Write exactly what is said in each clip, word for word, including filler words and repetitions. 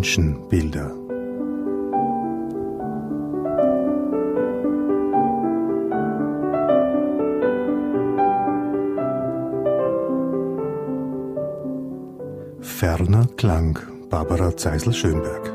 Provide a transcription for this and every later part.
Menschenbilder. Ferner Klang, Barbara Zeisel-Schönberg.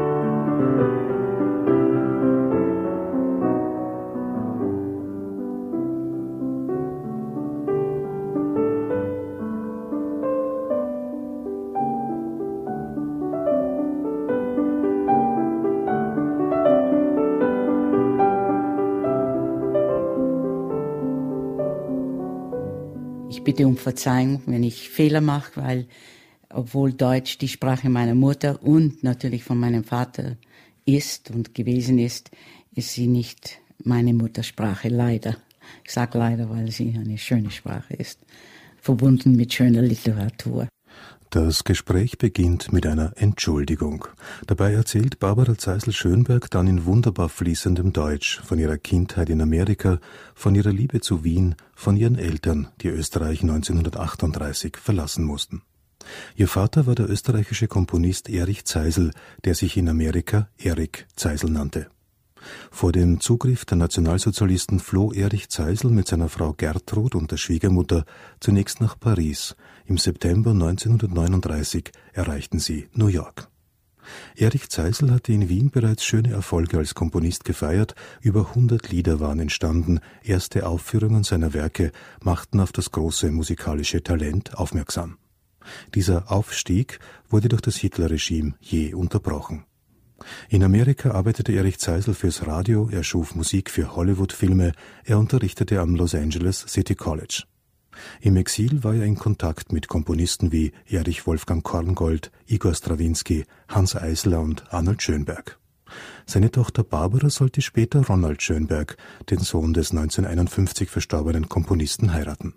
Ich bitte um Verzeihung, wenn ich Fehler mache, weil obwohl Deutsch die Sprache meiner Mutter und natürlich von meinem Vater ist und gewesen ist, ist sie nicht meine Muttersprache, leider. Ich sage leider, weil sie eine schöne Sprache ist, verbunden mit schöner Literatur. Das Gespräch beginnt mit einer Entschuldigung. Dabei erzählt Barbara Zeisel-Schönberg dann in wunderbar fließendem Deutsch von ihrer Kindheit in Amerika, von ihrer Liebe zu Wien, von ihren Eltern, die Österreich neunzehnhundertachtunddreißig verlassen mussten. Ihr Vater war der österreichische Komponist Erich Zeisel, der sich in Amerika Erik Zeisel nannte. Vor dem Zugriff der Nationalsozialisten floh Erich Zeisel mit seiner Frau Gertrud und der Schwiegermutter zunächst nach Paris. Im September neunzehnhundertneununddreißig erreichten sie New York. Erich Zeisel hatte in Wien bereits schöne Erfolge als Komponist gefeiert, über hundert Lieder waren entstanden, erste Aufführungen seiner Werke machten auf das große musikalische Talent aufmerksam. Dieser Aufstieg wurde durch das Hitlerregime jäh unterbrochen. In Amerika arbeitete Erich Zeisel fürs Radio, er schuf Musik für Hollywood-Filme, er unterrichtete am Los Angeles City College. Im Exil war er in Kontakt mit Komponisten wie Erich Wolfgang Korngold, Igor Strawinski, Hanns Eisler und Arnold Schönberg. Seine Tochter Barbara sollte später Ronald Schönberg, den Sohn des neunzehnhunderteinundfünfzig verstorbenen Komponisten, heiraten.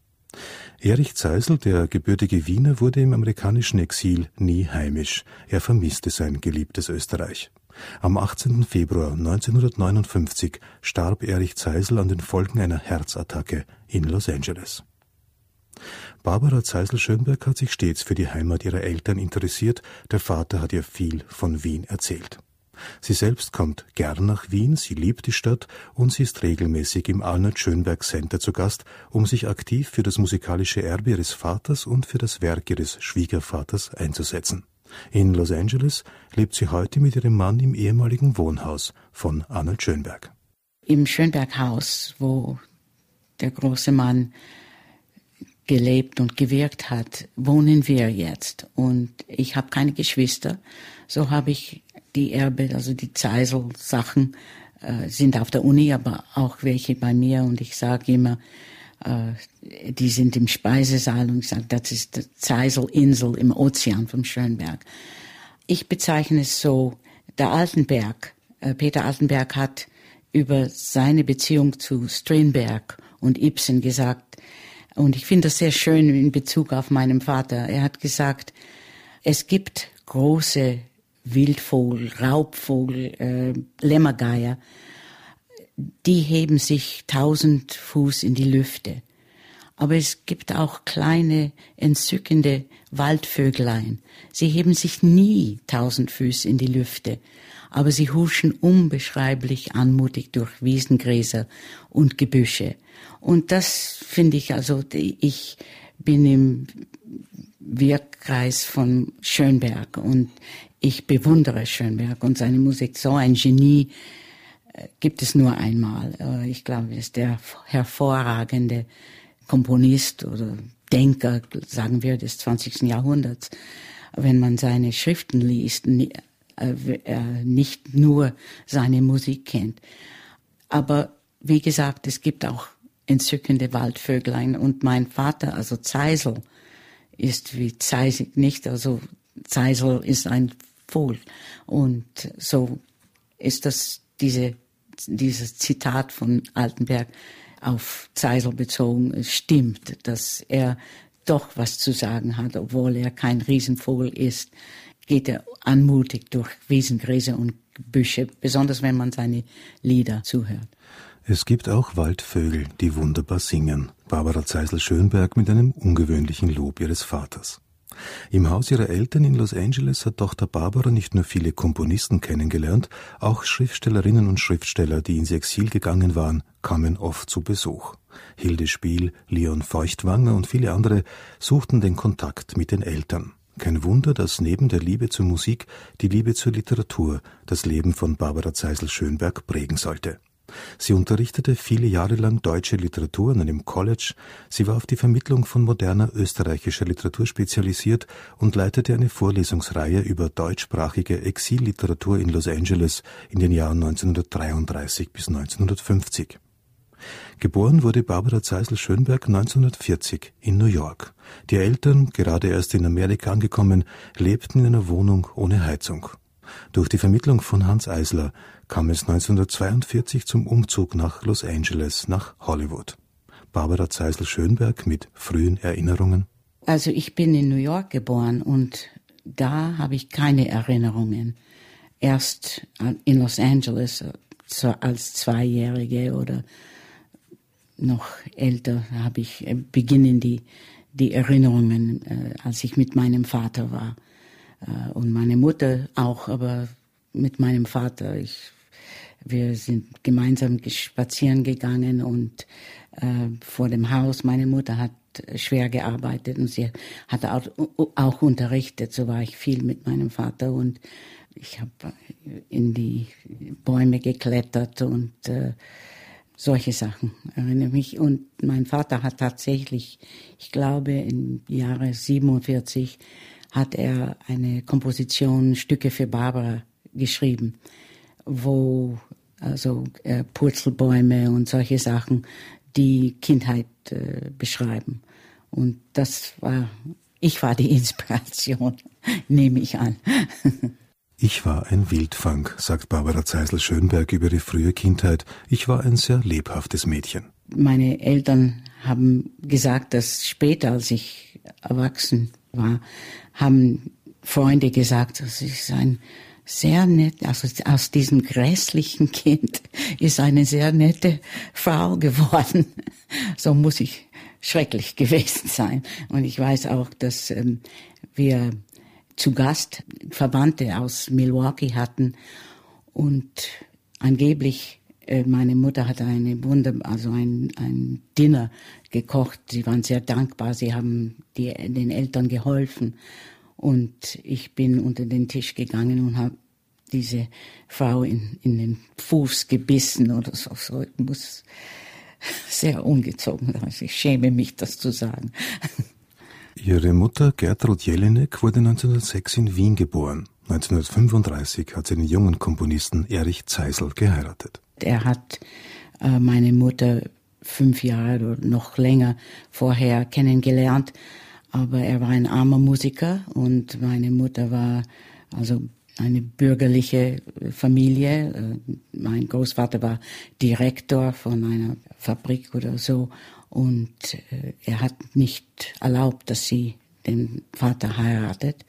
Erich Zeisel, der gebürtige Wiener, wurde im amerikanischen Exil nie heimisch. Er vermisste sein geliebtes Österreich. Am achtzehnten Februar neunzehnhundertneunundfünfzig starb Erich Zeisel an den Folgen einer Herzattacke in Los Angeles. Barbara Zeisel-Schönberg hat sich stets für die Heimat ihrer Eltern interessiert. Der Vater hat ihr viel von Wien erzählt. Sie selbst kommt gern nach Wien, sie liebt die Stadt und sie ist regelmäßig im Arnold Schönberg Center zu Gast, um sich aktiv für das musikalische Erbe ihres Vaters und für das Werk ihres Schwiegervaters einzusetzen. In Los Angeles lebt sie heute mit ihrem Mann im ehemaligen Wohnhaus von Arnold Schönberg. Im Schönberg-Haus, wo der große Mann gelebt und gewirkt hat, wohnen wir jetzt. Und ich habe keine Geschwister, so habe ich die Erbe, also die Zeisel-Sachen äh, sind auf der Uni, aber auch welche bei mir. Und ich sage immer, äh, die sind im Speisesaal und ich sage, das ist die Zeisel-Insel im Ozean vom Schönberg. Ich bezeichne es so, der Altenberg, äh, Peter Altenberg hat über seine Beziehung zu Strindberg und Ibsen gesagt, und ich finde das sehr schön in Bezug auf meinen Vater. Er hat gesagt, es gibt große Wildvogel, Raubvogel, äh, Lämmergeier, die heben sich tausend Fuß in die Lüfte. Aber es gibt auch kleine, entzückende Waldvöglein. Sie heben sich nie tausend Fuß in die Lüfte, aber sie huschen unbeschreiblich anmutig durch Wiesengräser und Gebüsche. Und das finde ich, also ich bin im Wirkkreis von Schönberg und ich bewundere Schönberg und seine Musik. So ein Genie äh, gibt es nur einmal. Äh, ich glaube, er ist der hervorragende Komponist oder Denker, sagen wir, des zwanzigsten Jahrhunderts. Wenn man seine Schriften liest, ni- äh, nicht nur seine Musik kennt. Aber wie gesagt, es gibt auch entzückende Waldvöglein. Und mein Vater, also Zeisel, ist wie Zeisig nicht, also Zeisel ist ein Vogel. Und so ist das diese, dieses Zitat von Altenberg auf Zeisel bezogen. Es stimmt, dass er doch was zu sagen hat, obwohl er kein Riesenvogel ist, geht er anmutig durch Wiesengräser und Büsche, besonders wenn man seine Lieder zuhört. Es gibt auch Waldvögel, die wunderbar singen. Barbara Zeisel-Schönberg mit einem ungewöhnlichen Lob ihres Vaters. Im Haus ihrer Eltern in Los Angeles hat Tochter Barbara nicht nur viele Komponisten kennengelernt, auch Schriftstellerinnen und Schriftsteller, die ins Exil gegangen waren, kamen oft zu Besuch. Hilde Spiel, Leon Feuchtwanger und viele andere suchten den Kontakt mit den Eltern. Kein Wunder, dass neben der Liebe zur Musik die Liebe zur Literatur das Leben von Barbara Zeisel-Schönberg prägen sollte. Sie unterrichtete viele Jahre lang deutsche Literatur an einem College. Sie war auf die Vermittlung von moderner österreichischer Literatur spezialisiert und leitete eine Vorlesungsreihe über deutschsprachige Exilliteratur in Los Angeles in den Jahren neunzehnhundertdreiunddreißig bis neunzehnhundertfünfzig. Geboren wurde Barbara Zeisel-Schönberg neunzehnhundertvierzig in New York. Die Eltern, gerade erst in Amerika angekommen, lebten in einer Wohnung ohne Heizung. Durch die Vermittlung von Hans Eisler kam es neunzehnhundertzweiundvierzig zum Umzug nach Los Angeles, nach Hollywood. Barbara Zeisel-Schönberg mit frühen Erinnerungen? Also ich bin in New York geboren und da habe ich keine Erinnerungen. Erst in Los Angeles als Zweijährige oder noch älter habe ich beginnen die, die Erinnerungen, als ich mit meinem Vater war. Und meine Mutter auch, aber mit meinem Vater. Ich, wir sind gemeinsam spazieren gegangen und äh, vor dem Haus. Meine Mutter hat schwer gearbeitet und sie hat auch, auch unterrichtet. So war ich viel mit meinem Vater und ich habe in die Bäume geklettert und äh, solche Sachen erinnere mich. Und mein Vater hat tatsächlich, ich glaube im Jahre siebenundvierzig, hat er eine Komposition Stücke für Barbara geschrieben, wo also äh, Purzelbäume und solche Sachen die Kindheit äh, beschreiben. Und das war, ich war die Inspiration, nehme ich an. Ich war ein Wildfang, sagt Barbara Zeisel-Schönberg über ihre frühe Kindheit. Ich war ein sehr lebhaftes Mädchen. Meine Eltern haben gesagt, dass später, als ich erwachsen war, haben Freunde gesagt, dass ich ein sehr nett, also aus diesem grässlichen Kind ist eine sehr nette Frau geworden. So muss ich schrecklich gewesen sein. Und ich weiß auch, dass ähm, wir zu Gast Verwandte aus Milwaukee hatten und angeblich äh, meine Mutter hatte eine Wunder, also ein, ein Dinner gekocht. Sie waren sehr dankbar. Sie haben die, den Eltern geholfen. Und ich bin unter den Tisch gegangen und habe diese Frau in, in den Fuß gebissen oder so. so. Ich muss sehr ungezogen sein. Ich schäme mich, das zu sagen. Ihre Mutter Gertrud Jelinek wurde neunzehnhundertsechs in Wien geboren. neunzehnhundertfünfunddreißig hat sie den jungen Komponisten Erich Zeisel geheiratet. Er hat äh, meine Mutter fünf Jahre oder noch länger vorher kennengelernt, aber er war ein armer Musiker und meine Mutter war also eine bürgerliche Familie. Mein Großvater war Direktor von einer Fabrik oder so und er hat nicht erlaubt, dass sie den Vater heiratet.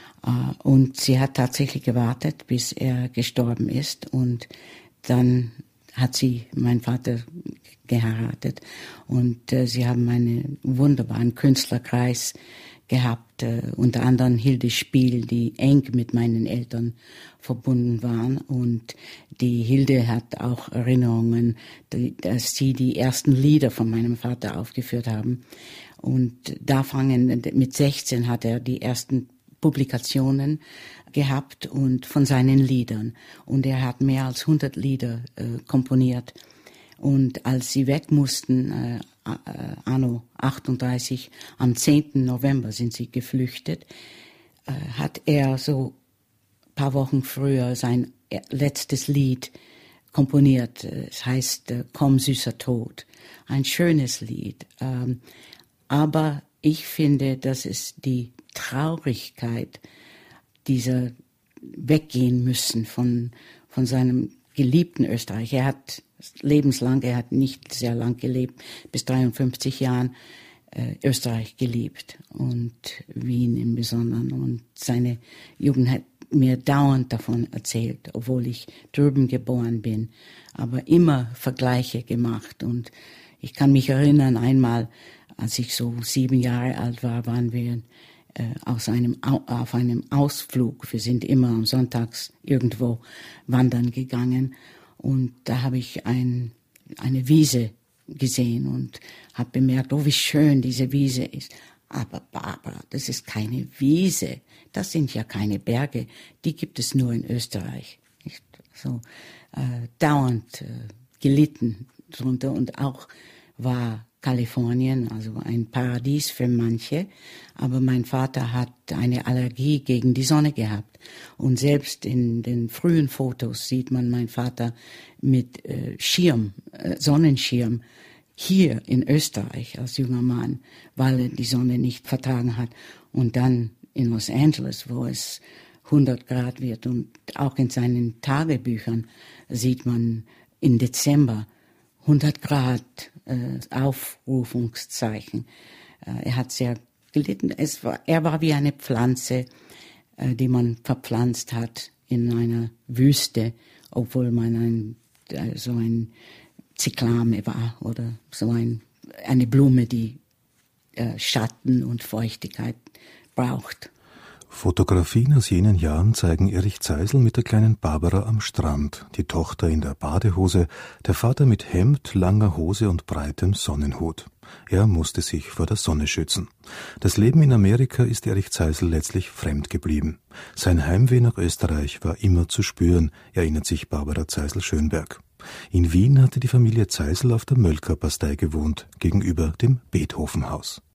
Und sie hat tatsächlich gewartet, bis er gestorben ist und dann hat sie meinen Vater geheiratet und äh, sie haben einen wunderbaren Künstlerkreis gehabt, äh, unter anderem Hilde Spiel, die eng mit meinen Eltern verbunden waren und die Hilde hat auch Erinnerungen, die, dass sie die ersten Lieder von meinem Vater aufgeführt haben und da fangen, mit sechzehn hat er die ersten Publikationen gehabt und von seinen Liedern. Und er hat mehr als hundert Lieder äh, komponiert. Und als sie weg mussten, äh, äh, anno achtunddreißig, am zehnten November sind sie geflüchtet, äh, hat er so ein paar Wochen früher sein letztes Lied komponiert. Es heißt äh, Komm, süßer Tod. Ein schönes Lied. Ähm, aber ich finde, dass es die Traurigkeit dieser weggehen müssen von, von seinem geliebten Österreich. Er hat lebenslang, er hat nicht sehr lang gelebt, bis dreiundfünfzig Jahren äh, Österreich geliebt und Wien im Besonderen. Und seine Jugend hat mir dauernd davon erzählt, obwohl ich drüben geboren bin, aber immer Vergleiche gemacht. Und ich kann mich erinnern, einmal, als ich so sieben Jahre alt war, waren wir äh, aus einem, auf einem Ausflug. Wir sind immer am Sonntags irgendwo wandern gegangen und da habe ich ein, eine Wiese gesehen und habe bemerkt, oh, wie schön diese Wiese ist. Aber Barbara, das ist keine Wiese, das sind ja keine Berge, die gibt es nur in Österreich. Nicht? So äh, dauernd äh, gelitten drunter und auch war Kalifornien, also ein Paradies für manche, aber mein Vater hat eine Allergie gegen die Sonne gehabt und selbst in den frühen Fotos sieht man meinen Vater mit äh, Schirm, äh, Sonnenschirm, hier in Österreich als junger Mann, weil er die Sonne nicht vertragen hat. Und dann in Los Angeles, wo es hundert Grad wird. Und auch in seinen Tagebüchern sieht man im Dezember hundert Grad äh, Aufrufungszeichen. Äh, er hat sehr gelitten. Es war, er war wie eine Pflanze, äh, die man verpflanzt hat in einer Wüste, obwohl man ein, äh, so ein Zyklame war oder so ein, eine Blume, die äh, Schatten und Feuchtigkeit braucht. Fotografien aus jenen Jahren zeigen Erich Zeisel mit der kleinen Barbara am Strand, die Tochter in der Badehose, der Vater mit Hemd, langer Hose und breitem Sonnenhut. Er musste sich vor der Sonne schützen. Das Leben in Amerika ist Erich Zeisel letztlich fremd geblieben. Sein Heimweh nach Österreich war immer zu spüren, erinnert sich Barbara Zeisel-Schönberg. In Wien hatte die Familie Zeisel auf der Mölker Bastei gewohnt, gegenüber dem Beethovenhaus.